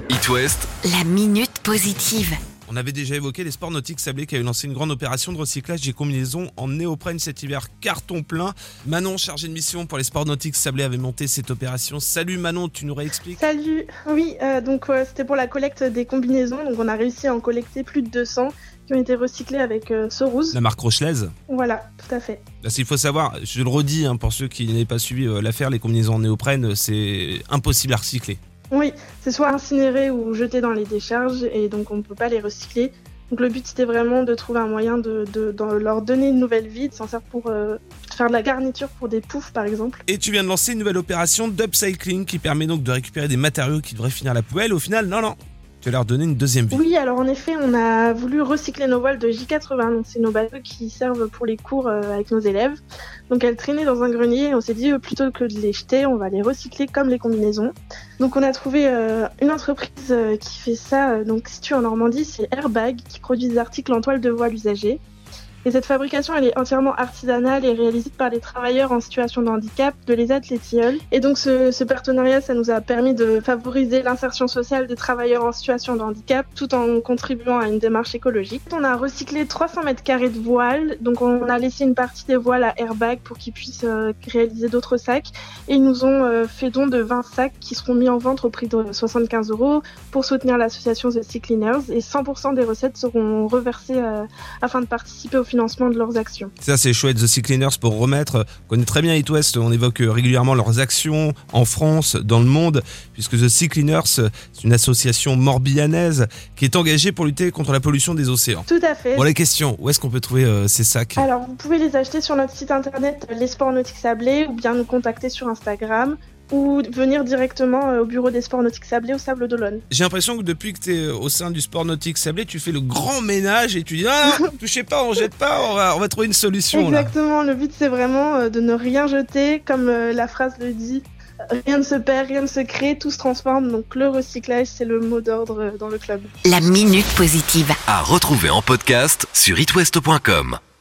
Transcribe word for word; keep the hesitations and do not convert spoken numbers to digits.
It West, la minute positive. On avait déjà évoqué les sports nautiques sablés qui avaient lancé une grande opération de recyclage des combinaisons en néoprène cet hiver, carton plein. Manon, chargée de mission pour les sports nautiques sablés, avait monté cette opération. Salut Manon, tu nous réexpliques ? Salut, oui, euh, donc euh, c'était pour la collecte des combinaisons, donc on a réussi à en collecter plus de deux cents qui ont été recyclés avec euh, Sorouze. La marque Rochelaise ? Voilà, tout à fait. Parce qu'il faut savoir, je le redis hein, pour ceux qui n'avaient pas suivi euh, l'affaire, les combinaisons en néoprène, c'est impossible à recycler. Oui, c'est soit incinéré ou jeté dans les décharges et donc on ne peut pas les recycler. Donc le but c'était vraiment de trouver un moyen de, de, de leur donner une nouvelle vie, de s'en servir pour euh, faire de la garniture pour des poufs par exemple. Et tu viens de lancer une nouvelle opération d'upcycling qui permet donc de récupérer des matériaux qui devraient finir à la poubelle. Au final, non, non, tu vas leur donner une deuxième vie. Oui, alors en effet, on a voulu recycler nos voiles de J quatre-vingts, donc c'est nos bateaux qui servent pour les cours euh, avec nos élèves. Donc elles traînaient dans un grenier et on s'est dit euh, plutôt que de les jeter, on va les recycler comme les combinaisons. Donc on a trouvé euh, une entreprise euh, qui fait ça, euh, donc située en Normandie, c'est Airbag, qui produit des articles en toile de voile usagée. Et cette fabrication, elle est entièrement artisanale et réalisée par les travailleurs en situation de handicap de l'E S A de Les Tilleuls. Et donc ce, ce partenariat, ça nous a permis de favoriser l'insertion sociale des travailleurs en situation de handicap tout en contribuant à une démarche écologique. On a recyclé trois cents mètres carrés de voiles, donc on a laissé une partie des voiles à Airbag pour qu'ils puissent euh, réaliser d'autres sacs. Et ils nous ont euh, fait don de vingt sacs qui seront mis en vente au prix de soixante-quinze euros pour soutenir l'association The Sea Cleaners. Et cent pour cent des recettes seront reversées euh, afin de participer au financement de leurs actions. Ça c'est chouette, The Sea Cleaners pour remettre, on connaît très bien It West, on évoque régulièrement leurs actions en France, dans le monde, puisque The Sea Cleaners c'est une association morbihanaise qui est engagée pour lutter contre la pollution des océans. Tout à fait. Bon, la question, où est-ce qu'on peut trouver euh, ces sacs ? Alors vous pouvez les acheter sur notre site internet Les Sports Nautiques Sablés ou bien nous contacter sur Instagram ou venir directement au bureau des sports nautiques sablés au Sable d'Olonne. J'ai l'impression que depuis que tu es au sein du sport nautique sablé, tu fais le grand ménage et tu dis ah, non, touchez pas, on jette pas, on va, on va trouver une solution. Exactement, là. Le but c'est vraiment de ne rien jeter, comme la phrase le dit, rien ne se perd, rien ne se crée, tout se transforme, donc le recyclage c'est le mot d'ordre dans le club. La minute positive. à retrouver en podcast sur it west point com.